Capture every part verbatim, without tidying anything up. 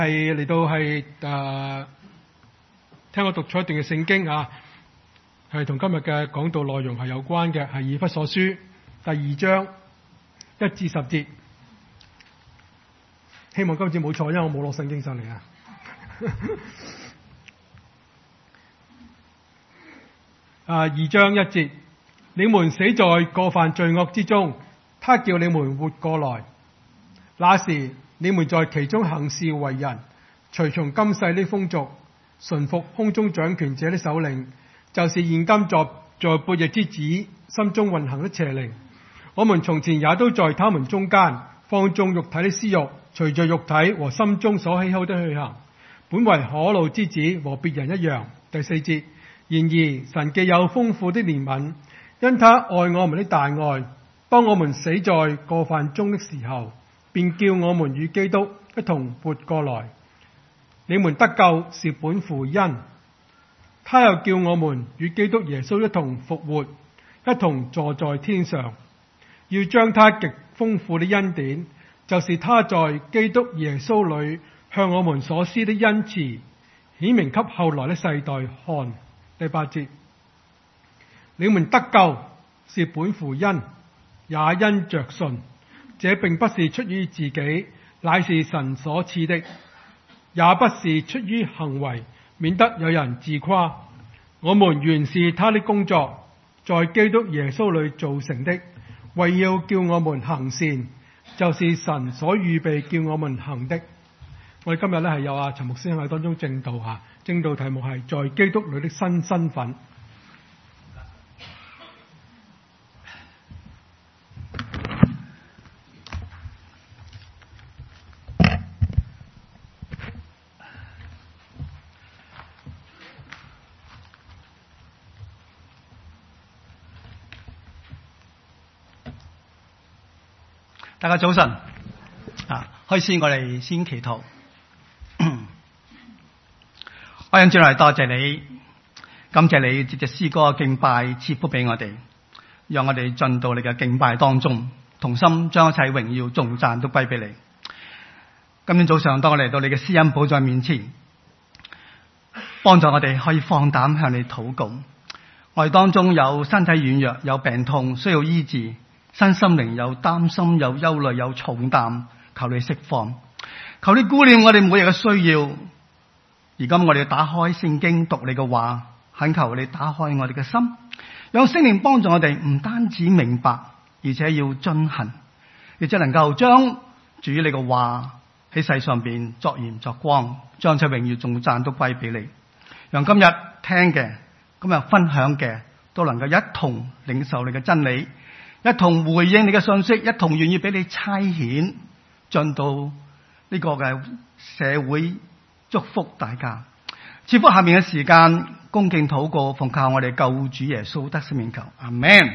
係嚟到係誒，聽我讀出一段嘅聖經啊，係同今日嘅講道內容係有關嘅，係以弗所書第二章一至十節。希望今次冇錯，因為我冇攞聖經上嚟啊。啊，二章一節，你們死在過犯罪惡之中，他叫你們活過來。那時你們在其中行事為人，隨從今世的風俗，順服空中掌權者的首領，就是現今在在悖逆之子心中運行的邪靈。我們從前也都在他們中間，放縱肉體的私欲，隨着肉體和心中所喜好的去行，本為可怒之子，和別人一樣。第四節，然而神既有豐富的憐憫，因他愛我們的大愛，當我們死在過犯中的時候，便叫我們與基督一同活過來。你們得救是本乎恩，他又叫我們與基督耶穌一同復活，一同坐在天上，要將他極豐富的恩典，就是他在基督耶穌裏向我們所施的恩慈，顯明給後來的世代看。第八節，你們得救是本乎恩，也因着信。這並不是出於自己，乃是神所賜的，也不是出於行為，免得有人自誇。我們原是他的工作，在基督耶穌裏造成的，為要叫我們行善，就是神所預備叫我們行的。我哋今日咧係有阿陳牧師喺當中證道吓，證道題目係在基督裏的新身份。 大家早晨啊！開始我哋先祈禱。我想主嚟多謝你，感謝你藉着詩歌敬拜賜福俾我哋，讓我哋進到你嘅敬拜當中，同心將一切榮耀頌讚都歸俾你。今天早上當我嚟到你嘅施恩寶座面前，幫助我哋可以放膽向你禱告。我哋當中有身體軟弱、有病痛需要醫治，身心靈有擔心、有憂慮、有重擔，求你釋放，求你顧念我哋每日嘅需要。而今我哋打開聖經讀你嘅話，懇求你打開我哋嘅心，讓聖靈幫助我哋，唔單止明白，而且要遵行，亦即能夠將主你嘅話喺世上邊作鹽作光，將一切榮耀頌讚都歸俾你。讓今日聽嘅、今日分享嘅，都能夠一同領受你嘅真理，一同回應你嘅信息，一同願意俾你差遣進到呢個嘅社會，祝福大家。賜福下面嘅時間，恭敬禱告，奉靠我哋救主耶穌得勝名求，阿們。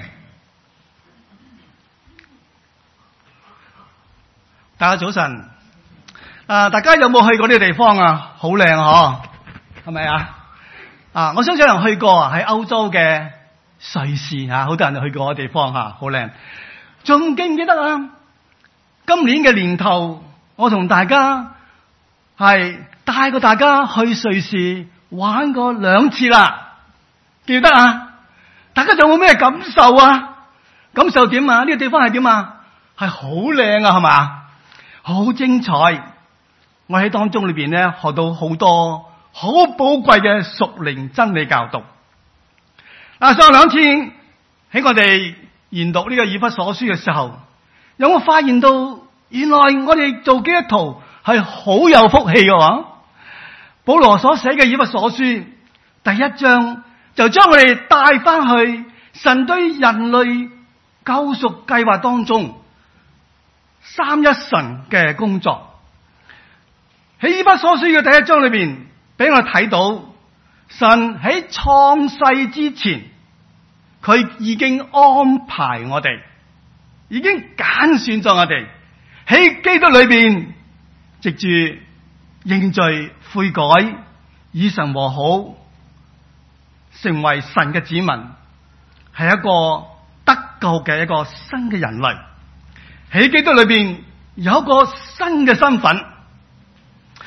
大家早晨，啊，大家有冇去過呢個地方啊？好靚嗬，係咪啊？啊，我相信有人去過啊，喺歐洲嘅瑞士啊，好多人都去過嘅地方吓，好靚。仲記唔記得啊？今年嘅年頭，我同大家係帶過大家去瑞士玩過兩次啦，記得啊？大家仲有冇咩感受啊？感受點啊？呢個地方係點啊？係好靚啊，係嘛？好精彩！我喺當中裏邊咧學到好多好寶貴嘅屬靈真理教導。嗱，上兩次喺我哋研讀呢個以弗所書嘅時候，有冇發現到原來我哋做基督徒係好有福氣嘅喎？保羅所寫嘅以弗所書第一章就將我哋帶翻去神對人類救贖計劃當中三一神嘅工作。喺以弗所書嘅第一章裏邊，俾我哋睇到神喺創世之前，佢已經安排我哋，已經揀選咗我哋喺基督裏邊，藉住認罪悔改，與神和好，成為神嘅子民，係一個得救嘅一個新嘅人類。喺基督裏邊有一個新嘅身份。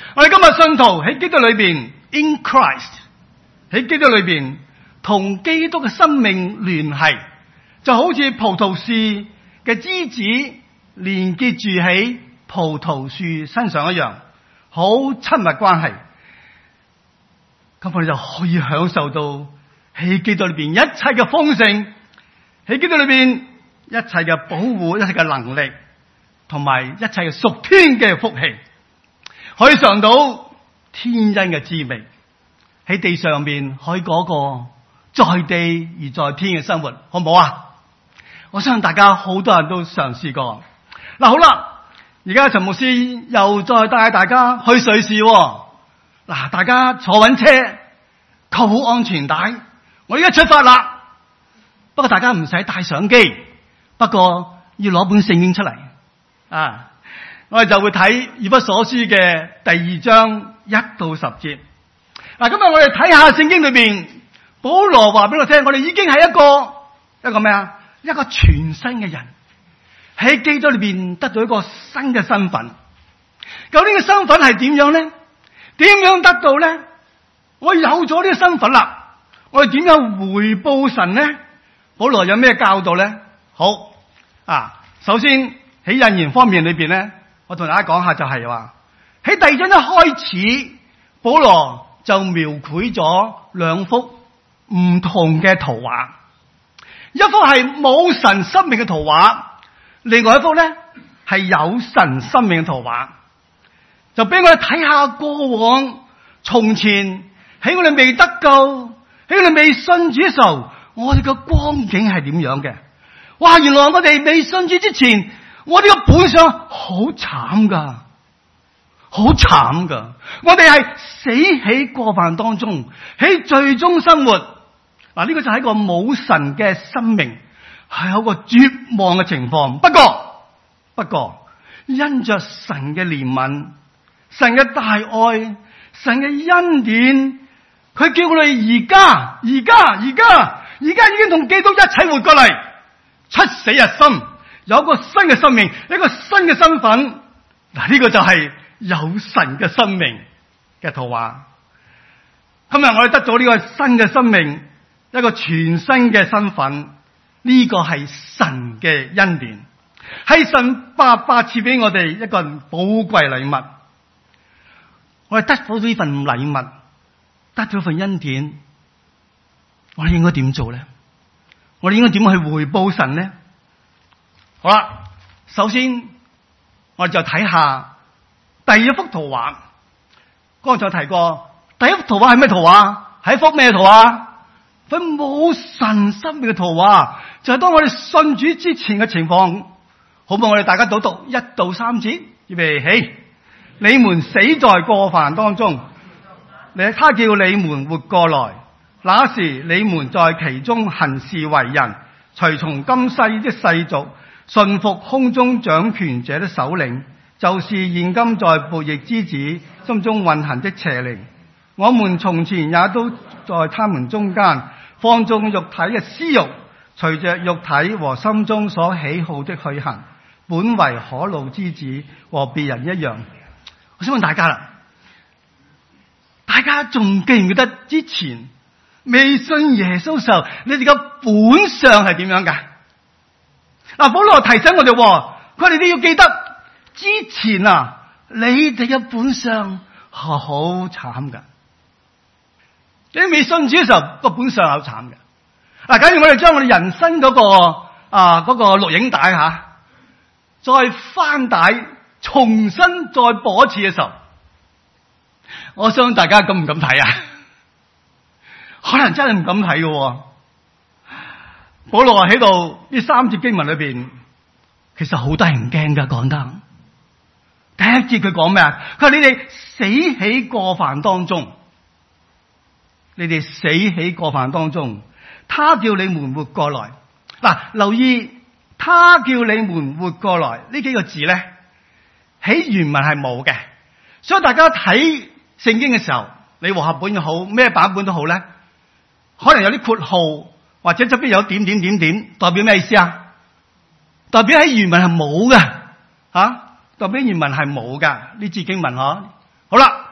我哋今日信徒喺基督裏邊 ，in Christ 喺基督裏邊同基督嘅生命聯繫，就好似葡萄樹嘅枝子連結住喺葡萄樹身上一樣，好親密關係。咁我哋就可以享受到喺基督裏邊一切嘅豐盛，喺基督裏邊一切嘅保護、一切嘅能力，同埋一切嘅屬天嘅福氣，可以嘗到天恩嘅滋味。喺地上面可以嗰個在地而在天嘅生活，好唔好啊？我相信大家好多人都嘗試過。嗱，好啦，而家陳牧師又再帶大家去瑞士。嗱，大家坐穩車，扣好安全帶，我而家出發啦。不過大家唔使帶相機，不過要攞本聖經出嚟啊！我哋就會睇以弗所書嘅第二章一到十節。嗱，今日我哋睇下聖經裏邊，保羅話俾我聽，我哋已經係一個一個咩啊？一個全新嘅人，喺基督裏邊得到一個新嘅身份。究竟嘅身份係點樣咧？點樣得到咧？我有咗呢個身份啦，我哋點樣回報神咧？保羅有咩教導咧？好啊，首先喺引言方面裏邊咧，我同大家講下就係話喺第二章一開始，保羅就描繪咗兩幅唔同嘅圖畫，一幅係冇神生命嘅圖畫，另外一幅咧係有神生命嘅圖畫，就俾我哋睇下過往從前喺我哋未得救，喺我哋未信主嘅時候，我哋嘅光景係點樣嘅？哇！原來我哋未信主之前，我哋嘅本相好慘噶。好慘噶！我哋係死喺過犯當中，喺罪中生活。嗱，呢個就係一個冇神嘅生命，係有個絕望嘅情況。不過，不過因着神嘅憐憫、神嘅大愛、神嘅恩典，佢叫我哋而家、而家、而家、而家已經同基督一齊活過嚟，出死入生，有一個新嘅生命，一個新嘅身份。嗱，呢個就係有神嘅生命嘅圖畫。今日我哋得咗呢個新嘅生命，一個全新嘅身份，呢個係神嘅恩典，係神白白賜俾我哋一個寶貴禮物。我哋得到呢份禮物，得咗份恩典，我哋應該點做咧？我哋應該點去回報神咧？好啦，首先我哋就睇下第一幅圖畫。剛才提過，第一幅圖畫係咩圖畫？係一幅咩圖畫？佢冇神生命嘅圖畫，就係、是、當我哋信主之前嘅情況。好唔好？我哋大家讀讀一到三節，預備起。你們死在過犯當中，你他叫你們活過來，那時你們在其中行事為人，隨從今世的世俗，順服空中掌權者的首領，就是現今在悖逆之子心中運行的邪靈。我們從前也都在他們中間，放縱肉體嘅私欲，隨着肉體和心中所喜好的去行，本為可怒之子，和別人一樣。我想問大家啦，大家仲記唔記得之前未信耶穌時候，你哋嘅本相係點樣噶？嗱，保羅提醒我哋，佢哋都要記得之前啊，你哋嘅本相係好慘噶。你未信主嘅時候，個本相係好慘嘅。嗱，假如我哋將我哋人生嗰、嗰個啊、嗰個錄影帶吓，再翻帶，重新再播一次嘅時候，我想大家敢唔敢睇啊？可能真係唔敢睇嘅。保羅喺度呢三節經文裏邊，其實好得人驚噶。講得第一節佢講咩啊？佢話你哋死喺過犯當中，你哋死喺過犯當中，他叫你們活過來。嗱，留意他叫你們活過來呢幾個字咧，喺原文係冇嘅，所以大家睇聖經嘅時候，你和合本又好，咩版本都好咧，可能有啲括號或者側邊有點點點點，代表咩意思啊？代表喺原文係冇嘅，吓、啊，代表原文係冇噶呢字經文嗬。好啦，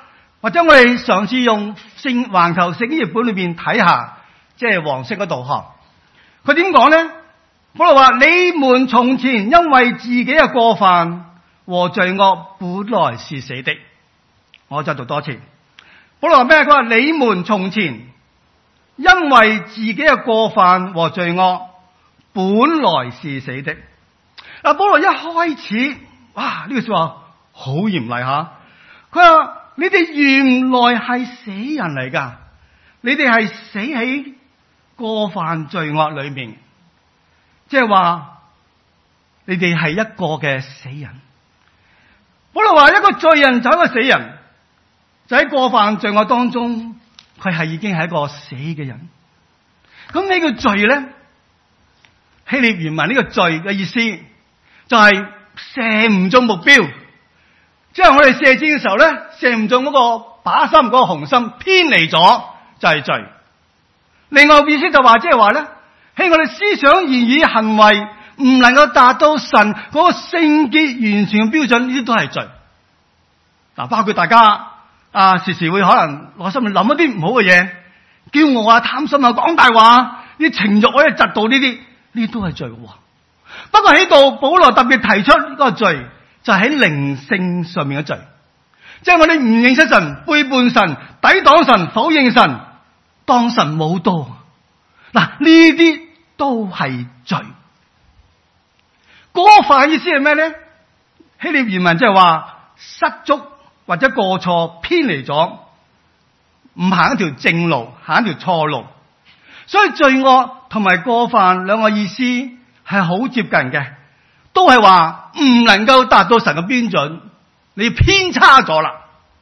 或者我哋嘗試用聖環球聖經譯本裏邊睇下，即係黃色嗰度嗬。佢點講咧？保羅話：你們從前因為自己嘅過犯和罪惡本來是死的。我再讀多次。保羅話咩？佢話你們從前因為自己嘅過犯和罪惡本來是死的。嗱，保羅一開始，哇！呢句說話好嚴厲吓。佢話你哋原來係死人嚟噶，你哋係死喺過犯罪惡裏面，即係話你哋係一個嘅死人。保羅話一個罪人就係一個死人，就喺過犯罪惡當中，佢係已經係一個死嘅人。咁呢個罪咧，希臘原文呢個罪嘅意思就係射唔中目標，即係我哋射箭嘅時候咧，射唔中嗰個靶心嗰個紅心，偏離咗就係罪。另外意思就話，即係話咧，喺我哋思想、言語、行為唔能夠達到神嗰個聖潔完全嘅標準，呢啲都係罪。嗱，包括大家啊，時時會可能內心裏諗一啲唔好嘅嘢，驕傲啊、貪心啊、講大話，啲情慾可以窒到呢啲，呢啲都係罪。不過喺度，保羅特別提出嗰個罪，就係喺靈性上面嘅罪，即係我哋唔認識神、背叛神、抵擋神、否認神、當神冇到。嗱，呢啲都係罪。過犯意思係咩咧？希臘原文即係話失足或者過錯、偏離咗，唔行一條正路，行一條錯路。所以罪惡同埋過犯兩個意思係好接近嘅，都係話唔能夠達到神嘅標準，你偏差咗啦。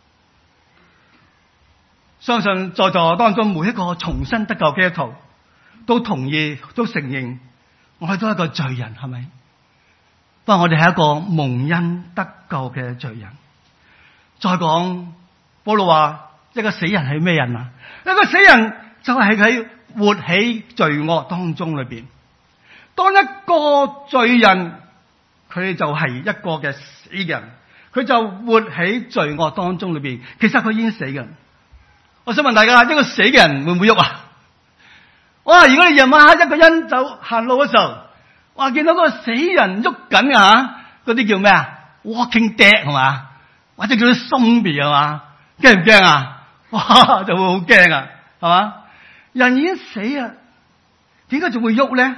相信在座當中每一個重新得救嘅基督徒都同意，都承認我哋都係一個罪人，係咪？不過我哋係一個蒙恩得救嘅罪人。再講，保羅話一個死人係咩人啊？一個死人就係喺活喺罪惡當中裏邊。當一個罪人，佢就係一個嘅死人，佢就活喺罪惡當中裏邊。其實佢已經死嘅。我想問大家，一個死嘅人會唔會喐啊？哇！如果你夜晚黑一個人走行路嘅時候，哇，見到嗰個死人喐緊啊，嗰啲叫咩啊 ？Walking Dead 係嘛？或者叫啲 zombie 係嘛？驚唔驚啊？哇，就會好驚啊，係嘛？人已經死啊，點解仲會喐咧？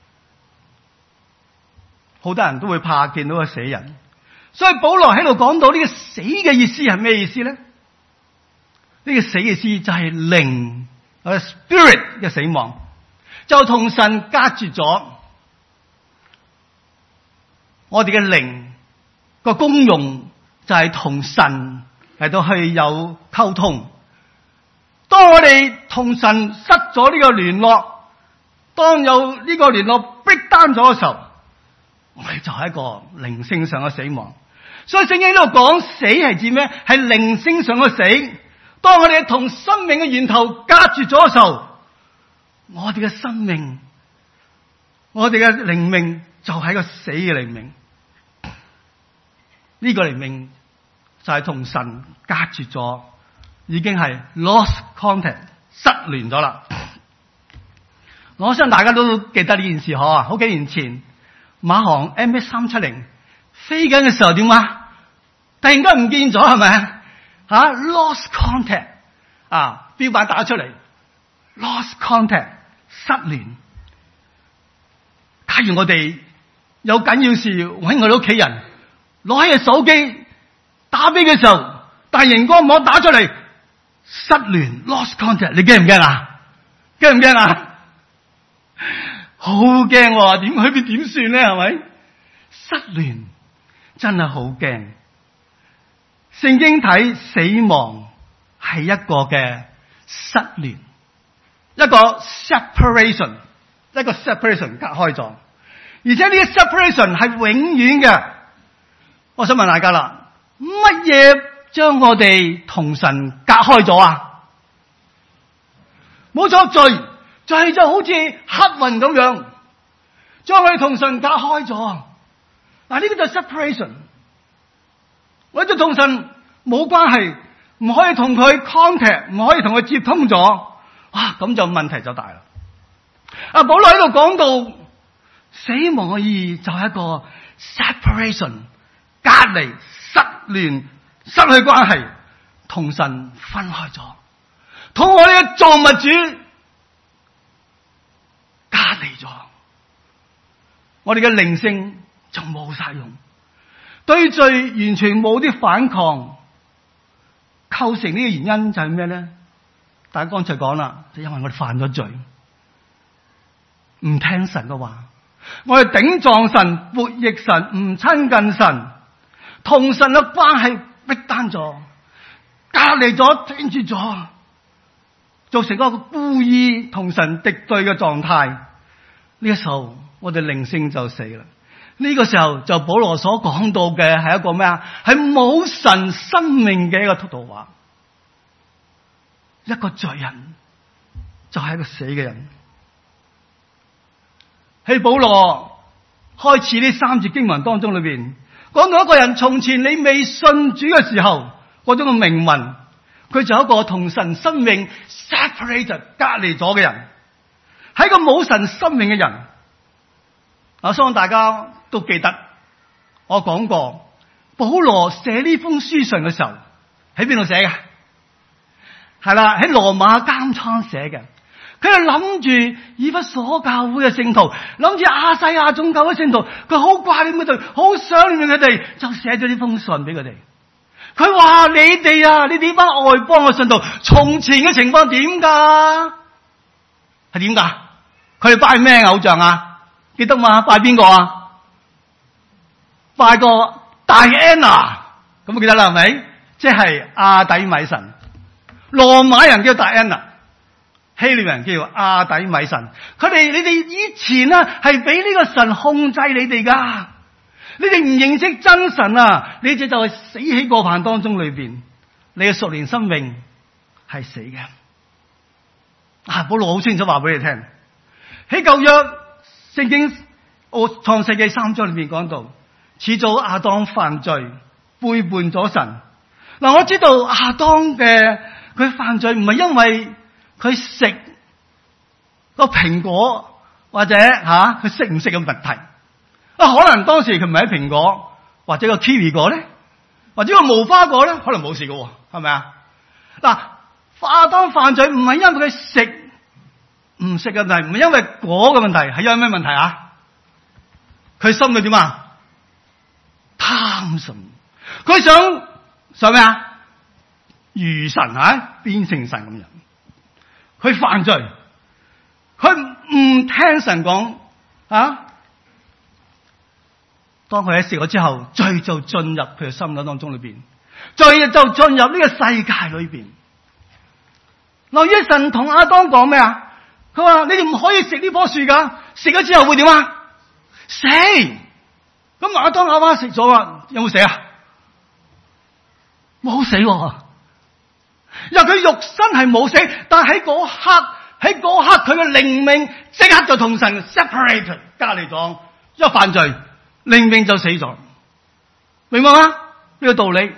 好多人都會怕見到個死人，所以保羅喺度講到呢個死嘅意思係咩意思咧？呢個死嘅意思就係靈或者 spirit 嘅死亡，就同神隔絕咗。我哋嘅靈個功用就係同神嚟到去有溝通。當我哋同神失咗呢個聯絡，當有呢個聯絡 break down 咗嘅時候，我哋就係一個靈性上嘅死亡。所以聖經呢度講死係指咩？係靈性上嘅死。當我哋同生命嘅源頭隔絕咗嘅時候，我哋嘅生命，我哋嘅靈命就係一個死嘅靈命。呢個靈命就係同神隔絕咗，已經係 lost contact， 失聯咗啦。我相信大家都記得呢件事嗬，好幾年前馬航 M H 三七零飛緊嘅時候點啊？突然間唔見咗係咪？吓 lost contact 啊，標板打出嚟 lost contact 失聯。假如我哋有緊要事搵我哋屋企人，攞起個手機打俾嘅時候，但係熒光幕打出嚟失聯 lost contact， 你驚唔驚啊？驚唔驚啊？好驚，點去邊點算咧？係咪？失聯真係好驚。聖經睇死亡係一個嘅失聯，一個 separation， 一個 separation 隔開咗，而且呢個 separation 係永遠嘅。我想問大家啦，乜嘢將我哋同神隔開咗啊？冇錯，罪，罪就好似黑雲咁樣，將我哋同神隔開咗。嗱，呢個就係 separation。我哋同神冇關係， 唔可以同佢 contact， 唔可以同佢接通咗，哇！咁就問題就大啦。阿保羅喺度講到死亡嘅意義就係一個 separation， 隔離、失聯、失去關係，同神分開咗，同我哋嘅造物主隔離咗，我哋嘅靈性就冇晒用，對罪完全冇啲反抗。構成呢個原因就係咩咧？大家剛才講啦，就因為我哋犯咗罪，唔聽神嘅話，我哋頂撞神、悖逆神、唔親近神，同神嘅關係逼單咗，隔離咗、斷絕咗，造成一個故意同神敵對嘅狀態。呢個時候，我哋靈性就死啦。呢個時候就保羅所講到嘅係一個咩啊？係冇神生命嘅一個圖畫，一個罪人就係一個死嘅人。喺保羅開始呢三節經文當中裏邊，講到一個人從前你未信主嘅時候嗰種嘅命運，佢就係一個同神生命 separated 隔離咗嘅人，係一個冇神生命嘅人。我相信大家都記得，我講過，保羅寫呢封書信嘅時候喺邊度寫嘅？係啦，喺羅馬監倉寫嘅。佢係諗住以弗所教會嘅聖徒，諗住亞細亞眾教會聖徒，佢好掛念佢哋，好想念佢哋，就寫咗呢封信俾佢哋。佢話你哋啊，你哋班外邦嘅信徒，從前嘅情況點噶？係點噶？佢哋拜咩偶像啊？記得嘛？拜邊個啊？拜個大安娜，咁記得啦，係咪？即係阿底米神。羅馬人叫大安娜，希臘人叫阿底米神。佢哋你哋以前啊係俾呢個神控制你哋噶，你哋唔認識真神啊，你哋就係死喺過犯當中裏邊，你嘅屬靈生命係死嘅。啊，保羅好清楚話俾你聽，喺舊約聖經我創世記三章裏面講到，始祖亞當犯罪，背叛咗神。嗱，我知道亞當嘅佢犯罪唔係因為佢食個蘋果或者吓佢識唔識嘅問題啊，可能當時佢唔係喺蘋果或者個 kiwi 果咧，或者個無花果咧，可能冇事嘅，係咪啊？嗱，亞當犯罪唔係因為佢食唔食嘅問題，唔係因為果嘅問題，係因為咩問題啊？佢心裏點啊？貪神，佢想想咩啊？如神啊，變成神咁樣。佢犯罪，佢唔聽神講啊。當佢喺食咗之後，罪就進入佢嘅心諗當中裏邊，罪就進入呢個世界裏邊。留意神同亞當講咩啊？佢話你哋唔可以食呢棵樹噶，食咗之後會點啊？死。咁亞當亞娃食咗啊，有冇死啊？冇死。因為佢肉身係冇死，但係喺嗰刻，喺嗰刻佢嘅靈命即刻就同神 separate 隔離咗，因為犯罪，靈命就死咗。明白嗎？呢個道理。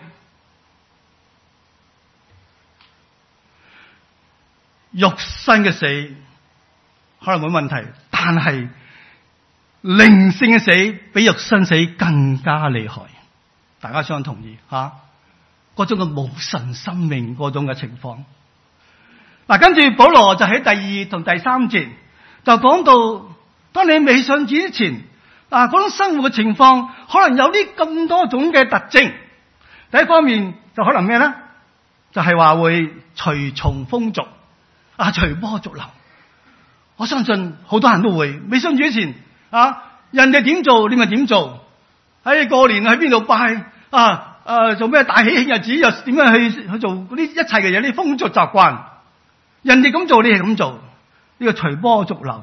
肉身嘅死可能冇問題，但係靈性嘅死比肉身死更加厲害。大家相同意吓？嗰種嘅無神生命嗰種嘅情況。嗱，跟住保羅就喺第二同第三節就講到，當你未信主之前，啊，嗰種生活嘅情況可能有啲咁多種嘅特徵。第一方面就可能咩咧？就係話會隨從風俗，啊，隨波逐流。我相信好多人都會未信主之前，啊，人哋點做你咪點做。喺過年去邊度拜啊？誒、呃，做咩大喜慶日子又點樣去去做嗰啲一切嘅嘢？啲風俗習慣，人哋咁做，你係咁做，呢、這個隨波逐流。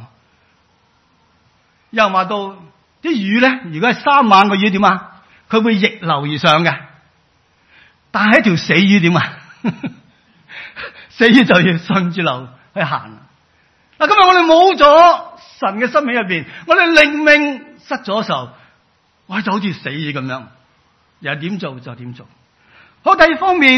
又話到啲魚咧，如果係三晚嘅魚點啊？佢會逆流而上嘅。但係一條死魚點啊？死魚就要順住流去行。嗱，今日我哋冇咗神嘅生命入邊，我哋靈命失咗嘅時候，我哋就好似死魚咁樣。又點做就點做。好，第二方面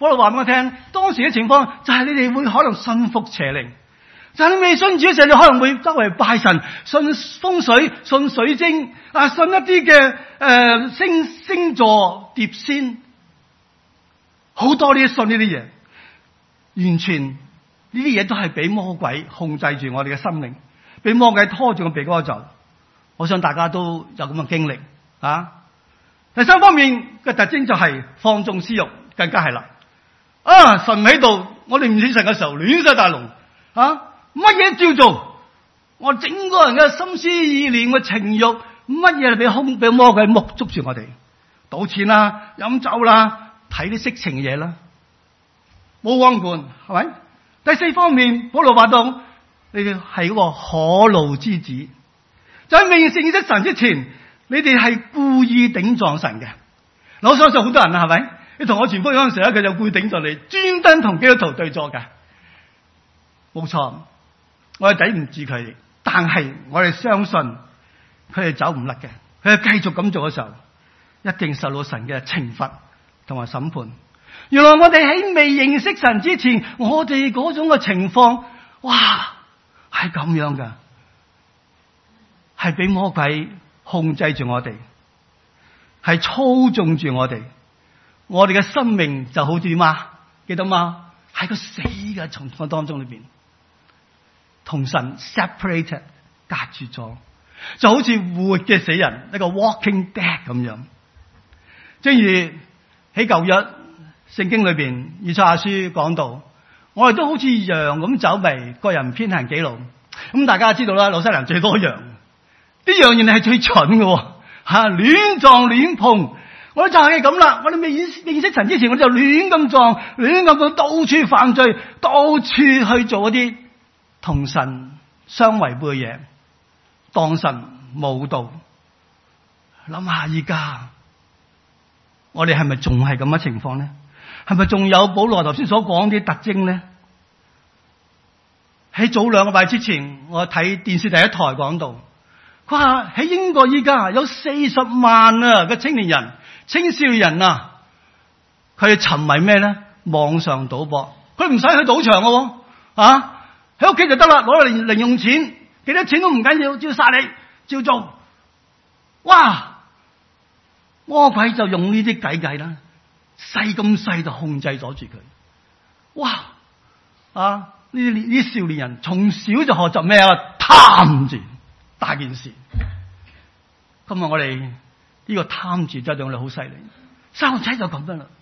保羅話俾我聽，當時嘅情況就係你哋會可能信服邪靈，就係你未信主嘅時候，你可能會周圍拜神，信風水、信水晶啊，信一啲嘅誒星星座、碟仙，好多呢啲信呢啲嘢，完全呢啲嘢都係俾魔鬼控制住我哋嘅心靈，俾魔鬼拖住個鼻哥走。我想大家都有咁嘅經歷啊。第三方面嘅特徵就係放縱私欲，更加係啦。啊，神喺度，我哋唔信神嘅時候亂晒大龍啊，乜嘢照做，我整個人嘅心思意念嘅情欲，乜嘢俾空俾魔鬼捉捉住我哋，賭錢啦、飲酒啦、睇啲色情嘢啦，冇王管係咪？第四方面，保羅話到你哋係嗰個可怒之子，就喺未認識神之前，你哋係故意頂撞神嘅。我相信好多人啊，係咪？你同我傳福音嗰陣時咧，佢就故意頂撞你，專登同基督徒對坐嘅。冇錯，我哋抵唔住佢哋，但係我哋相信佢哋走唔甩嘅。佢哋繼續咁做嘅時候，一定受到神嘅懲罰同埋審判。原來我哋喺未認識神之前，我哋嗰種嘅情況，哇，係咁樣噶，係俾魔鬼控制住我哋，係操縱住我哋。我哋嘅生命就好似點啊？記得嗎？喺個死嘅情況當中裏邊，同神 separated 隔住咗，就好似活嘅死人，一個 walking dead 咁樣。正如喺舊約聖經裏邊以賽亞書講到，我哋都好似羊咁走迷，各人偏行己路。咁大家知道啦，老西蘭最多羊，啲羊原來係最蠢嘅，吓亂撞亂碰。我哋就係咁啦，我哋未認識神之前，我哋就亂咁撞，亂咁到處犯罪，到處去做一啲同神相違背嘅嘢，當神無道。諗下依家，我哋係咪仲係咁嘅情況呢？係咪仲有保羅頭先所講啲特徵呢？喺早兩個禮拜之前，我睇電視第一台講到，佢話喺英國依家有四十萬啊嘅青年人。青少年人啊，佢哋沉迷咩咧？網上賭博，佢唔使去賭場嘅，啊喺屋企就得啦，攞嚟零用錢，幾多錢都唔緊要，只要殺你，照做。哇！魔鬼就用呢啲計計啦，細咁細就控制咗住佢。哇！啊呢啲呢啲少年人從小就學習咩啊？貪住大件事。今日我哋。呢個貪字真係對我哋好犀利，細路仔就咁樣啦。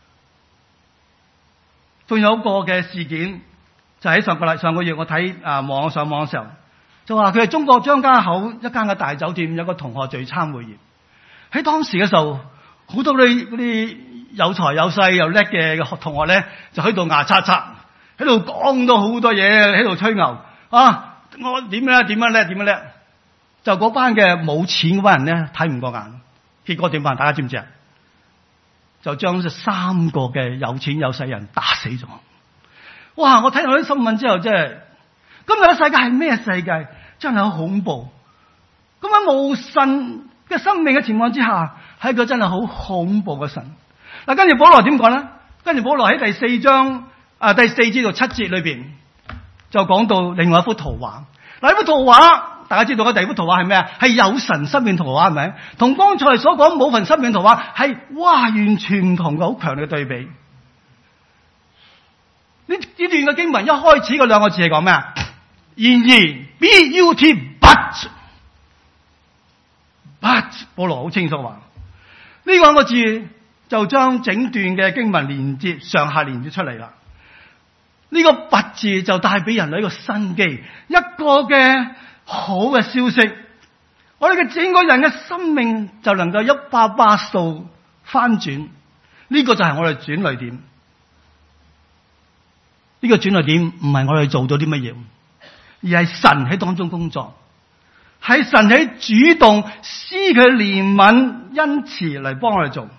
仲有一個嘅事件，就喺上個禮上個月我睇啊網上網嘅時候，就話佢係中國張家口一間嘅大酒店有個同學聚餐會議。喺當時嘅時候，好多嗰啲嗰啲有才有勢又叻嘅同學咧，就喺度牙擦擦，喺度講到好多嘢，喺度吹牛啊！我點樣點樣叻點樣叻？就嗰班嘅冇錢嗰班人咧睇唔過眼。結果點辦？大家知唔知啊？就將三個嘅有錢有勢人打死咗。哇！我睇到啲新聞之後，真係今日嘅世界係咩世界？真係好恐怖。咁喺無神嘅生命嘅情況之下，係一個真係好恐怖嘅神。嗱，跟住保羅點講咧？跟住保羅喺第四章啊第四節到七節裏邊就講到另外一幅圖畫。嗱，呢幅圖畫。大家知道嘅第二幅圖畫係咩啊？係有神生命圖畫，係咪？同剛才所講冇神生命圖畫係哇完全唔同嘅，好強烈嘅對比。呢呢段嘅經文一開始嗰兩個字係講咩啊？然而 B U T but but 保羅好清楚話呢兩個字就將整段嘅經文連接上下連接出嚟啦。呢、這個 but 字就帶俾人類一個生機，一個嘅。好嘅消息，我哋嘅整個人嘅生命就能夠一百八十度翻轉，呢、這個就係我哋轉捩點。呢、這個轉捩點唔係我哋做咗啲乜嘢，而係神喺當中工作，係神喺主動施佢憐憫恩慈嚟幫我哋做。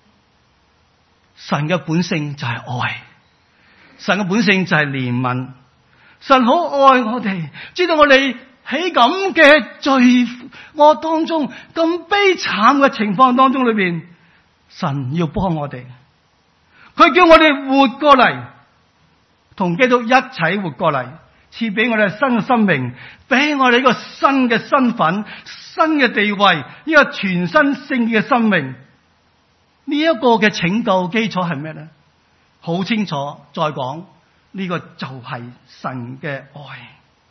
神嘅本性就係愛，神嘅本性就係憐憫，神好愛我哋，知道我哋。喺咁嘅罪惡當中，咁悲慘嘅情況當中裏邊，神要幫我哋， 佢叫我哋活過嚟，同基督一齊活過嚟，賜俾我哋新嘅生命，俾我哋呢個新嘅身份、新嘅地位，呢個全新聖潔嘅生命。呢一個嘅拯救基礎係咩咧？好清楚，再講呢個就係神嘅愛，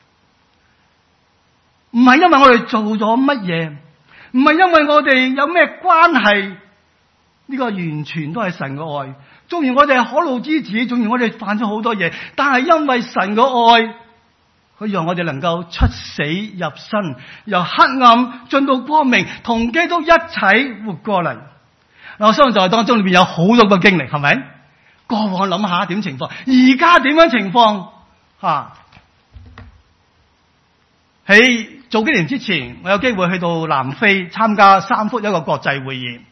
唔係因為我哋做咗乜嘢，唔係因為我哋有咩關係，呢個完全都係神嘅愛。縱然我哋係可怒之子，縱然我哋犯咗好多嘢，但係因為神嘅愛，佢讓我哋能夠出死入生，由黑暗進到光明，同基督一齊活過嚟。嗱，我相信在當中裏邊有好多個經歷，係咪？過往諗下點情況，而家點樣情況？吓，喺早幾年之前，我有機會去到南非參加三福一個國際會議。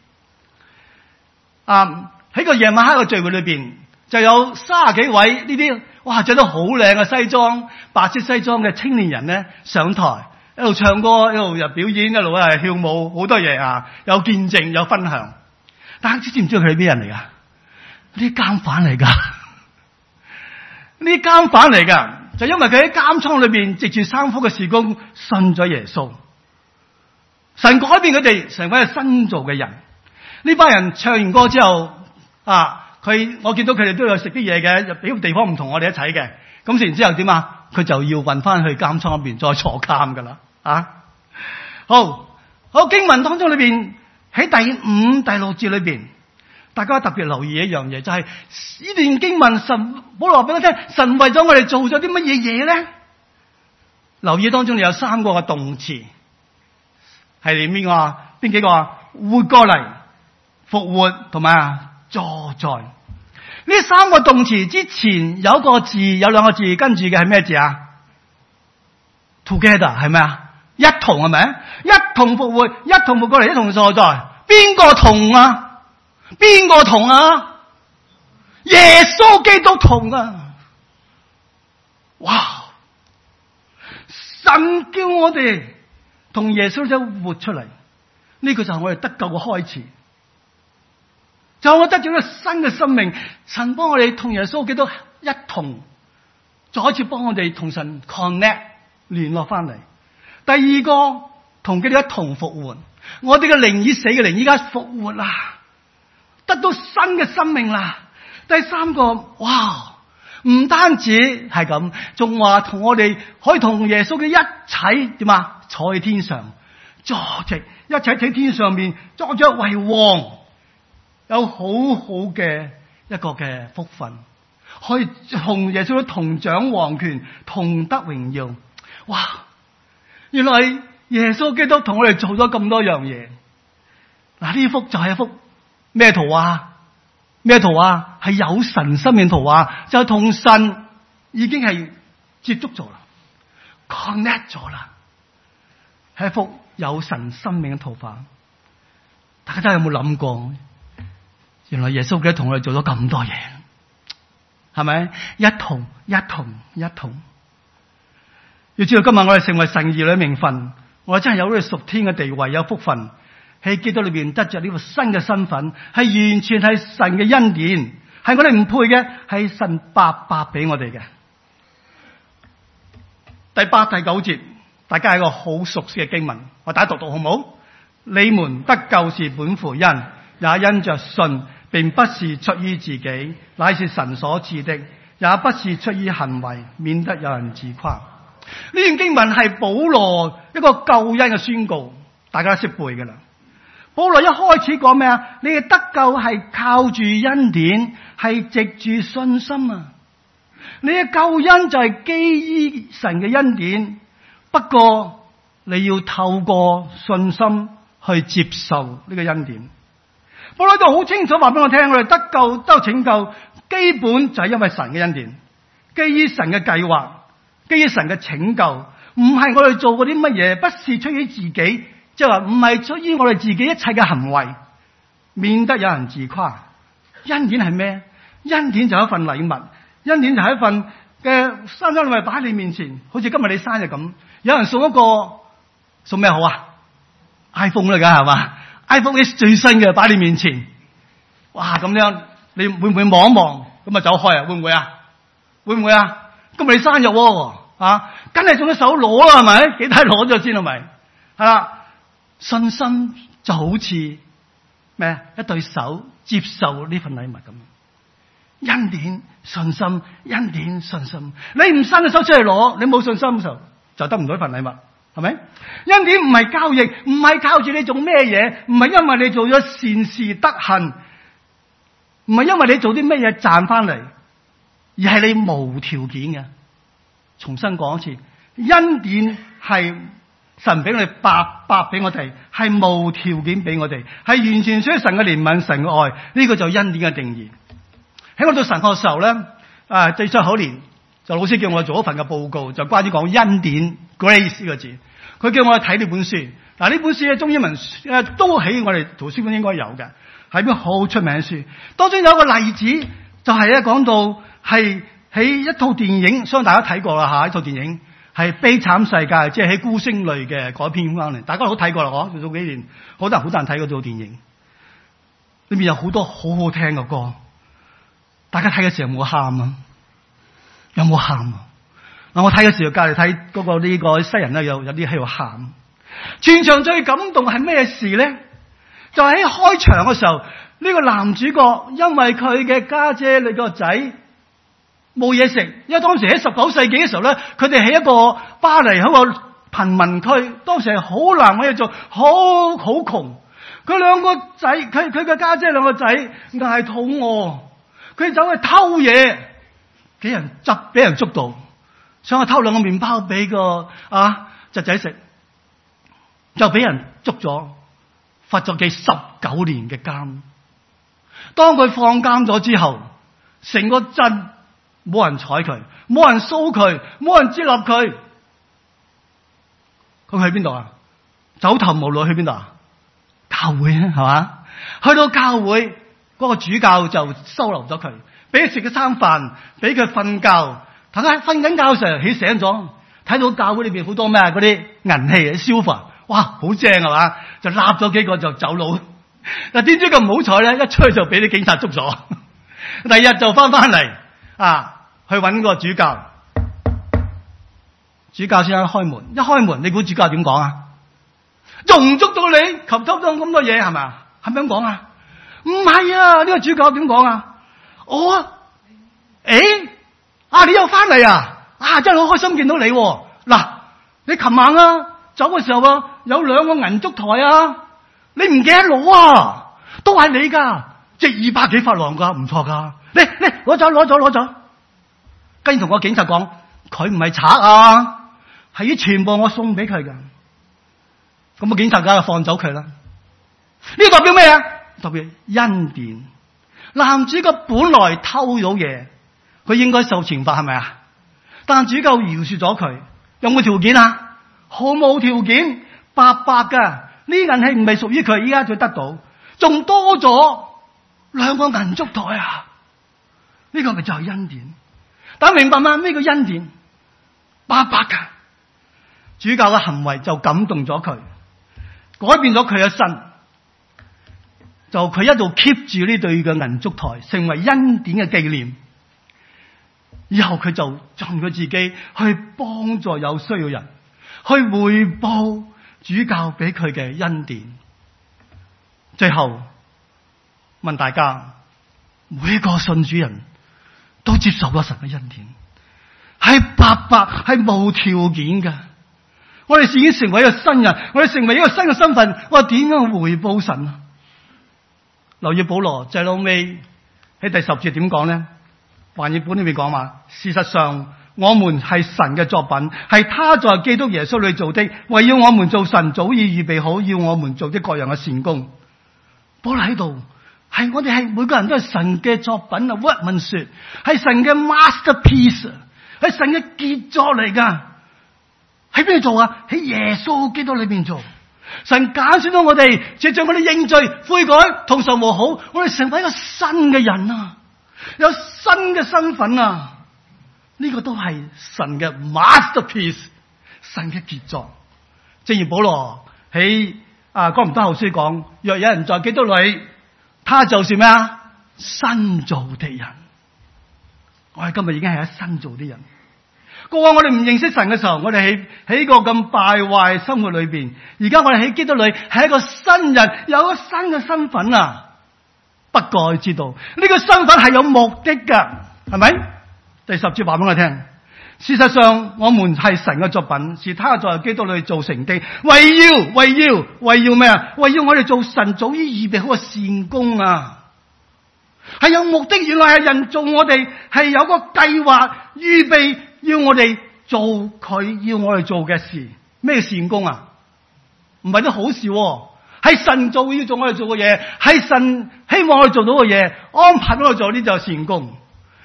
啊，喺個夜晚黑嘅聚會裏邊，就有三十幾位呢啲哇着得好靚嘅西裝、白色西裝嘅青年人咧上台，一路唱歌，一路又表演，一路係跳舞，好多嘢啊，有見證，有分享。大家知唔知佢係咩人嚟噶？呢啲監犯嚟噶，呢啲監犯嚟噶，就因為佢喺監倉裏邊藉住三福嘅事工信咗耶穌，神改變佢哋成為係新造嘅人。呢班人唱完歌之後啊，佢我見到佢哋都有食啲嘢嘅，入俾個地方唔同我哋一齊嘅。咁食完之後點啊？佢就要運翻去監倉嗰邊再坐監噶啦。啊，好，好經文當中裏邊。喺第五、第六節裏邊，大家特別留意一樣嘢，就係、是、呢段經文神保羅俾我聽，神為咗我哋做咗啲乜嘢嘢咧？留意當中有三個嘅動詞，係邊個啊？邊幾個啊？活過嚟、復活同埋啊坐在。呢三個動詞之前有一個字，有兩個字跟住嘅係咩字啊 ？Together 係咪啊？一同係咪？一同復活，一同復過嚟，一同坐在。邊個同啊？邊個同啊？耶穌基督同啊！哇！神叫我哋同耶穌基督活出嚟，呢個就係我哋得救嘅開始。就係我得咗一個新嘅生命，神幫我哋同耶穌基督一同，再一次幫我哋同神 connect 聯絡翻嚟。第二個同佢哋一同復活，我哋嘅靈已死嘅靈依家復活啦，得到新嘅生命啦。第三個，哇，唔單止係咁，仲話同我哋可以同耶穌嘅一齊點啊？坐喺天上，坐席一齊喺天上面坐着為王，有好好嘅一個嘅福分，可以同耶穌同掌王權，同得榮耀。哇！原來耶穌基督同我哋做咗咁多樣嘢。嗱，呢幅就係一幅咩圖啊？咩圖啊？係有神生命圖啊！就係同神已經係接觸咗啦 ，connect 咗啦，係一幅有神生命嘅圖畫。大家真係有冇諗過？原來耶穌基督同我哋做咗咁多嘢，係咪？一同一同一同。要知道今日我哋成為神兒女嘅名分，我哋真係有呢個屬天嘅地位，有福分喺基督裏邊得着呢個新嘅身份，係完全係神嘅恩典，係我哋唔配嘅，係神白白俾我哋嘅。第八、第九節，大家係一個好熟悉嘅經文，我大家讀讀好唔好？你們得救是本乎恩，也因着信，並不是出於自己，乃是神所賜的，也不是出於行為，免得有人自誇。呢段經文係保羅一個救恩嘅宣告，大家都識背噶啦。保羅一開始講咩啊？你哋得救係靠住恩典，係藉住信心啊！你嘅救恩就係基於神嘅恩典，不過你要透過信心去接受呢個恩典。保羅就好清楚話俾我聽，我哋得救得拯救，基本就係因為神嘅恩典，基於神嘅計劃。基於神嘅拯救，唔係我哋做過啲乜嘢，不是出於自己，即係話唔係出於我哋自己一切嘅行為，免得有人自誇。恩典係咩？恩典就係一份禮物，恩典就係一份嘅生日禮物擺喺你面前，好似今日你生日咁，有人送一個送咩好啊 ？iPhone 嚟噶係嘛 ？iPhone X 最新嘅擺喺你面前，哇咁樣你會唔會望一望咁啊走開啊？會唔會啊？會唔會啊？今日你生日喎，啊，梗係仲一手攞啦，係咪？幾睇攞咗先係咪？係啦，信心就好似咩？一對手接受呢份禮物咁，恩典信心，恩典信心。你唔伸隻手出嚟攞，你冇信心嘅時候，就得唔到一份禮物，係咪？恩典唔係交易，唔係靠住你做咩嘢，唔係因為你做咗善事德行，唔係因為你做啲咩嘢賺翻嚟，而係你無條件嘅。重新講一次，恩典係神俾我哋白白俾我哋，係無條件俾我哋，係完全屬於神嘅憐憫、神嘅愛。呢、這個就恩典嘅定義。喺我讀神學嘅時候咧，啊，最最後一年就老師叫我做一份嘅報告，就關於講恩典 grace 呢個字。佢叫我去睇呢本書。嗱，呢本書咧中英文誒都喺我哋圖書館應該有嘅，係本好出名嘅書。當中有一個例子，就係咧講到係喺一套電影，相信大家睇過啦吓，一套電影係《悲慘世界》，即係喺孤星淚嘅改編翻嚟，大家都睇過啦，嗬？早幾年好多人好多人睇嗰套電影，裏面有好多好好聽嘅歌。大家睇嘅時候有冇喊啊？有冇喊啊？嗱，我睇嘅時候隔籬睇嗰個呢個西人咧，有有啲喺度喊。全場最感動係咩事咧？就喺開場嘅時候，呢個男主角因為佢嘅家姐你個仔冇嘢食，因為當時喺十九世紀嘅時候咧，佢哋喺一個巴黎喺個貧民區，當時係好難揾嘢做，好好窮。佢兩個仔，佢佢嘅家姐兩個仔挨肚餓，佢走去偷嘢，俾人執，俾人捉到，想去偷兩個麵包俾個啊侄仔食，就俾人捉咗，罰咗佢十九年嘅監。當佢放監咗之後，成個鎮冇人睬佢，冇人騷佢，冇人接納佢。佢去邊度啊？走投無路去邊度啊？教會啊，係嘛？去到教會，嗰、那個主教就收留咗佢，俾佢食咗餐飯，俾佢瞓覺。等佢瞓緊覺嘅時候起醒咗，睇到教會裏邊好多咩嗰啲銀器、silver，哇，好正係嘛？就立咗幾個就走佬。但點知咁唔好彩咧，一出去就俾啲警察捉咗。第二日就翻翻嚟啊，去揾個主教。主教先生開門，一開門，你估主教點講啊？仲捉到你，及偷咗咁多嘢係咪？係咪咁講啊？唔係啊，呢個主教點講啊？我誒啊，你又翻嚟啊？啊，真係好開心見到你。嗱，你琴晚啊走嘅時候啊，有兩個銀燭台啊，你唔記得攞啊？都係你噶，值二百幾法郎噶，唔錯噶。嚟嚟，攞走攞走攞走。跟住同個警察講，佢唔係賊啊，係要全部我送俾佢噶。咁個警察梗係放走佢啦。呢個代表咩啊？代表恩典。男主角本來偷咗嘢，佢應該受懲罰係咪啊？但主教饒恕咗佢，有冇條件啊？毫無條件，白白噶。呢銀器唔係屬於佢，依家就得到，仲多咗兩個銀燭台啊！呢、這個咪就係恩典。大家明白嗎？咩叫恩典？白白噶。主教嘅行為就感動咗佢，改變咗佢嘅身，就佢一度 keep 住呢對嘅銀燭台，成為恩典嘅紀念。以後佢就盡佢自己去幫助有需要人，去回報主教俾佢嘅恩典。最後問大家，每一個信主人都接受咗神嘅恩典，係白白，係無條件嘅。我哋已經成為一個新人，我哋成為一個新嘅身份，我哋點樣回報神啊？留意保羅最後尾喺第十節點講呢？還譯本裏面講話，事實上我們係神嘅作品，係他在基督耶穌裏做的，為要我們做神早已預備好要我們做的各樣嘅善工。保羅喺度係我哋係每個人都係神嘅作品啊，workmanship，係神嘅 masterpiece， 係神嘅傑作嚟噶。喺邊度做啊？喺耶穌基督裏邊做。神揀選咗我哋，藉著我哋認罪悔改同神和好，我哋成為一個新嘅人啊，有新嘅身份啊！呢、這個都係神嘅 masterpiece， 神嘅傑作。正如保羅喺啊哥林多後書講，若有人在基督裏，他就是咩啊？ 新造的人。我哋今日已經係一新造的人。過往我哋唔認識神嘅時候，我哋喺喺一個咁敗壞生活裏邊。而家我哋喺基督裏係一個新人，有一個新嘅身份啊！不過知道呢個身份係有目的㗎，係咪？第十節話俾我聽。事實上，我們係神嘅作品，是他在基督裏造成的，為要為要為要咩啊？為要我哋做神早已預備好嘅善工啊！係有目的，原來係人做我哋，係有個計劃預備要我哋做佢要我哋做嘅事。咩善工啊？唔係啲好事喎，係神做要做我哋做嘅嘢，係神希望我哋做到嘅嘢，安排俾我哋做呢就係善工。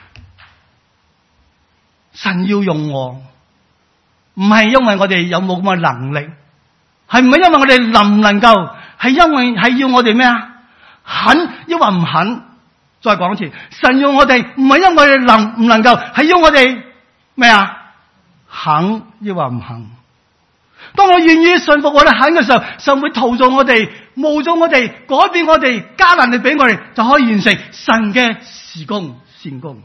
神要用我，唔係因為我哋有冇咁嘅能力，係唔係因為我哋能唔能夠，係因為係要我哋咩啊？肯抑或唔肯？再講一次，神要我哋唔係因為我哋能唔能夠，係要我哋咩啊？肯抑或唔肯？當我願意順服我哋肯嘅時候，神會陶造我哋，冒造我哋，改變我哋，加能力俾我哋，就可以完成神嘅事工善工。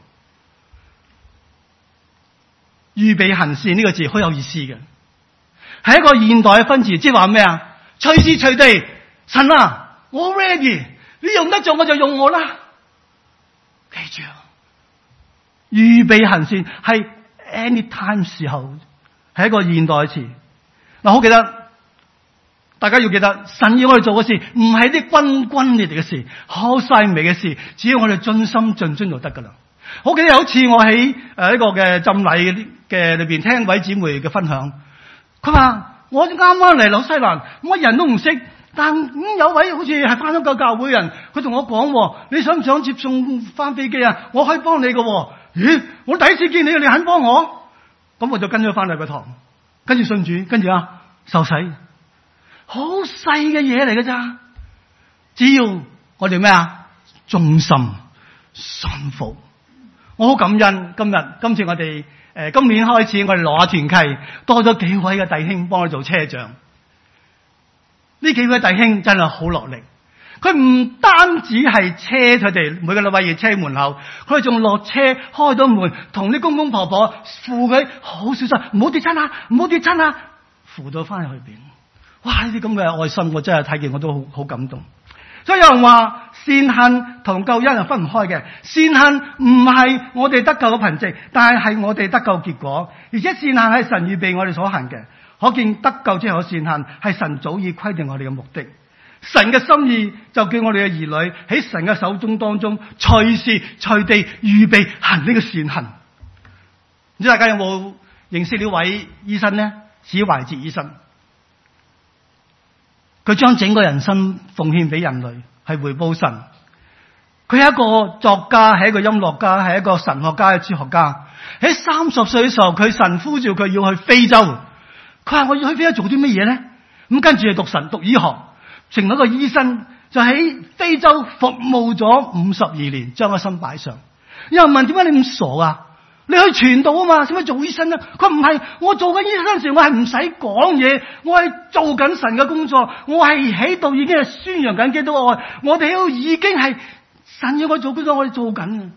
預備行善呢個字好有意思嘅，係一個現代嘅分詞，即係話咩啊？隨時隨地，神啊，我 ready， 你用得着我就用我啦。記住啊，預備行善係 anytime 時候，係一個現代詞。嗱，好記得，大家要記得，神要我哋做嘅事，唔係啲轟轟烈烈嘅事，好細微嘅事，只要我哋盡心盡專就得噶啦。好記得有一次我喺誒呢個嘅浸禮嘅裏邊聽位姊妹嘅分享，佢話我啱啱嚟紐西蘭，乜人都唔識，但咁有位好似係翻咗個教會人，佢同我講，你想唔想接送翻飛機啊？我可以幫你噶。咦，我第一次見你，你肯幫我？咁我就跟咗翻嚟個堂，跟住信主，跟住啊受洗，好細嘅嘢嚟噶咋？只要我哋咩啊，忠心信服。我好感恩今日今次我哋誒、呃、今年開始我哋羅亞團契多咗幾位嘅弟兄幫我做車長。呢幾位弟兄真係好落力，佢唔單止係車佢哋每個禮拜要車門口，佢哋仲落車開到門，同啲公公婆婆扶佢，好小心，唔好跌親啊，唔好跌親啊，扶到翻去邊。哇！呢啲咁嘅愛心，我真係睇見我都好好感動。所以有人話善行同救恩係分唔開嘅，善行唔係我哋得救嘅憑藉，但係係我哋得救結果，而且善行係神預備我哋所行嘅。可見得救之後嘅善行係神早已規定我哋嘅目的。神嘅心意就叫我哋嘅兒女喺神嘅手中當中隨時隨地預備行呢個善行。唔知大家有冇認識呢位醫生呢？史懷哲醫生。佢將整個人生奉獻俾人類，係回報神。佢係一個作家，係一個音樂家，係一個神學家，係哲學家。喺三十歲嘅時候，佢神呼召佢要去非洲。佢話我要去非洲做啲乜嘢咧？咁跟住就讀神讀醫學，成為一個醫生，就喺非洲服務咗五十二年，將個心擺上。有人問，點解你咁傻啊？你去傳道啊嘛，使乜做醫生啊？佢唔係，我做緊醫生時，我係唔使講嘢，我係做緊神嘅工作，我係喺度已經係宣揚緊基督愛，我哋喺度已經係神要我做工作，我哋做緊嘅，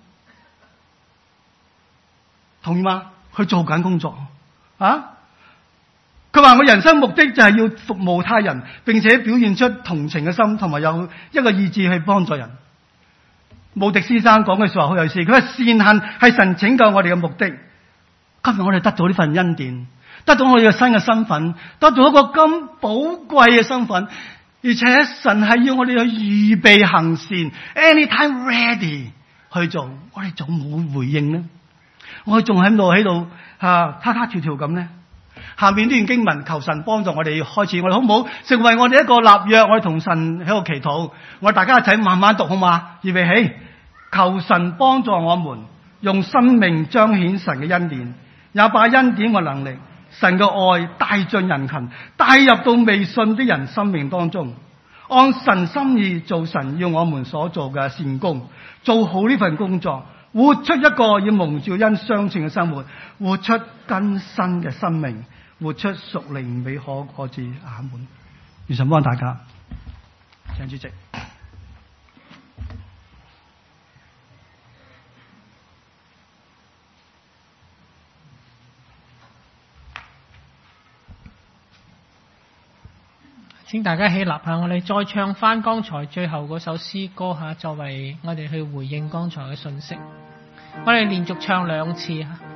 同意嗎？去做緊工作啊！佢話我人生目的就係要服務他人，並且表現出同情嘅心，同埋有一個意志去幫助人。慕迪先生講嘅說話好有意思，佢話善行係神拯救我哋嘅目的。今日我哋得到呢份恩典，得到我哋嘅新嘅身份，得到一個咁寶貴嘅身份，而且神係要我哋去預備行善 ，anytime ready 去做，我哋仲冇回應呢？我哋仲喺度喺度啊，他他跳跳咁呢？下面呢段經文，求神幫助我哋開始，我哋好唔好成為我哋一個立約？我哋同神喺度祈禱，我哋大家一齊慢慢讀好嘛？預備起，求神幫助我們用生命彰顯神嘅恩典，也把恩典嘅能力、神嘅愛帶進人群，帶入到未信的人生命當中，按神心意做神要我們所做嘅善工，做好呢份工作，活出一個要蒙召恩相稱嘅生活，活出更新嘅生命，活出屬靈美可果子。阿門。願神幫大家，請主席。 請大家起立下，我哋再唱翻剛才最後嗰首詩歌吓，作為我哋去回應剛才嘅信息。我哋連續唱兩次吓。